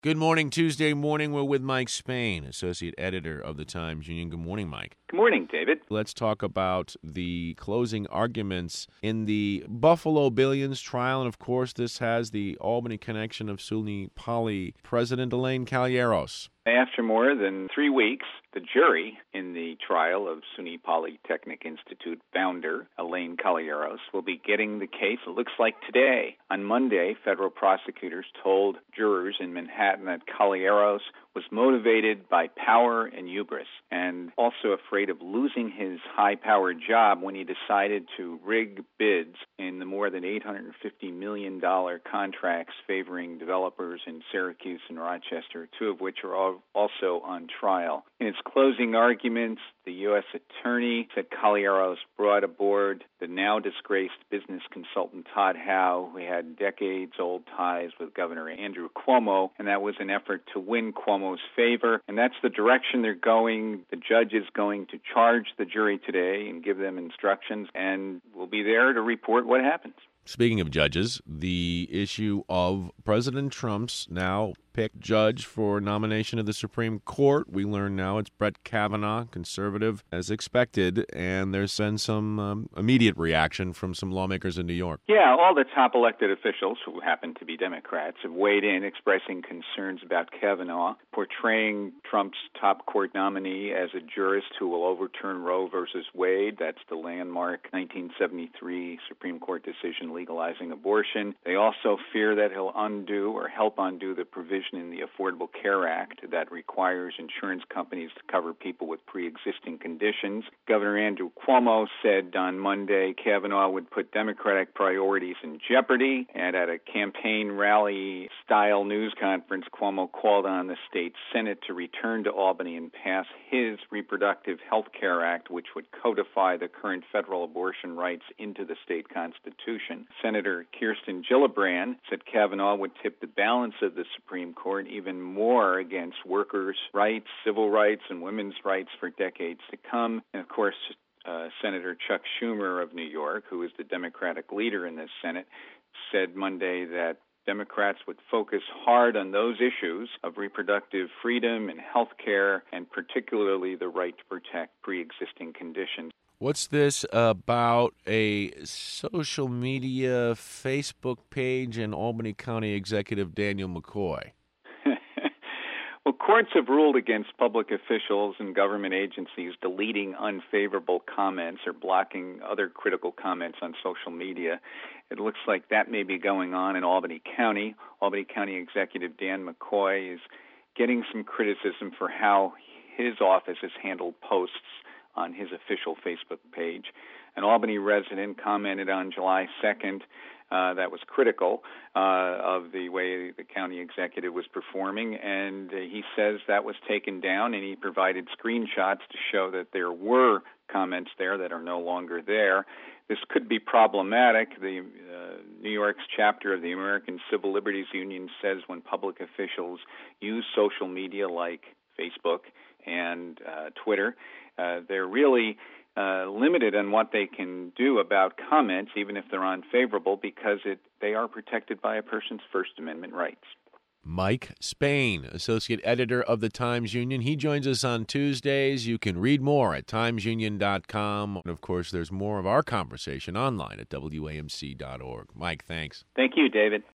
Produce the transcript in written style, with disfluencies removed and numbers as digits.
Good morning. Tuesday morning, we're with Mike Spain, associate editor of the Times-Union. Good morning, Mike. Good morning, David. Let's talk about the closing arguments in the Buffalo Billions trial. And, of course, this has the Albany connection of SUNY Poly President Elaine Calleros. After more than 3 weeks, the jury in the trial of SUNY Polytechnic Institute founder Elaine Calleros will be getting the case, it looks like today. On Monday, federal prosecutors told jurors in Manhattan that Calleros was motivated by power and hubris and also afraid of losing his high-powered job when he decided to rig bids in the more than $850 million contracts favoring developers in Syracuse and Rochester, two of which are also on trial. In its closing arguments, the U.S. attorney said Calleros brought aboard the now disgraced business consultant Todd Howe, who had decades-old ties with Governor Andrew Cuomo, and that was an effort to win Cuomo's favor. And that's the direction they're going. The judge is going to charge the jury today and give them instructions, and we'll be there to report what happens. Speaking of judges, the issue of President Trump's now picked judge for nomination of the Supreme Court. We learn now it's Brett Kavanaugh, conservative, as expected, and there's been some immediate reaction from some lawmakers in New York. Yeah, all the top elected officials, who happen to be Democrats, have weighed in expressing concerns about Kavanaugh, portraying Trump's top court nominee as a jurist who will overturn Roe versus Wade. That's the landmark 1973 Supreme Court decision legalizing abortion. They also fear that he'll undo or help undo the provision in the Affordable Care Act that requires insurance companies to cover people with pre-existing conditions. Governor Andrew Cuomo said on Monday Kavanaugh would put Democratic priorities in jeopardy, and at a campaign rally-style news conference, Cuomo called on the state Senate to return to Albany and pass his Reproductive Health Care Act, which would codify the current federal abortion rights into the state constitution. Senator Kirsten Gillibrand said Kavanaugh would tip the balance of the Supreme Court even more against workers' rights, civil rights, and women's rights for decades to come. And, of course, Senator Chuck Schumer of New York, who is the Democratic leader in this Senate, said Monday that Democrats would focus hard on those issues of reproductive freedom and health care, and particularly the right to protect pre-existing conditions. What's this about a social media Facebook page and Albany County Executive Daniel McCoy? Well, courts have ruled against public officials and government agencies deleting unfavorable comments or blocking other critical comments on social media. It looks like that may be going on in Albany County. Albany County Executive Dan McCoy is getting some criticism for how his office has handled posts on his official Facebook page. An Albany resident commented on July 2nd that was critical of the way the county executive was performing, and he says that was taken down, and he provided screenshots to show that there were comments there that are no longer there. This could be problematic. The New York's chapter of the American Civil Liberties Union says when public officials use social media like Facebook and Twitter, they're really limited on what they can do about comments, even if they're unfavorable, because they are protected by a person's First Amendment rights. Mike Spain, associate editor of the Times-Union. He joins us on Tuesdays. You can read more at timesunion.com. And, of course, there's more of our conversation online at WAMC.org. Mike, thanks. Thank you, David.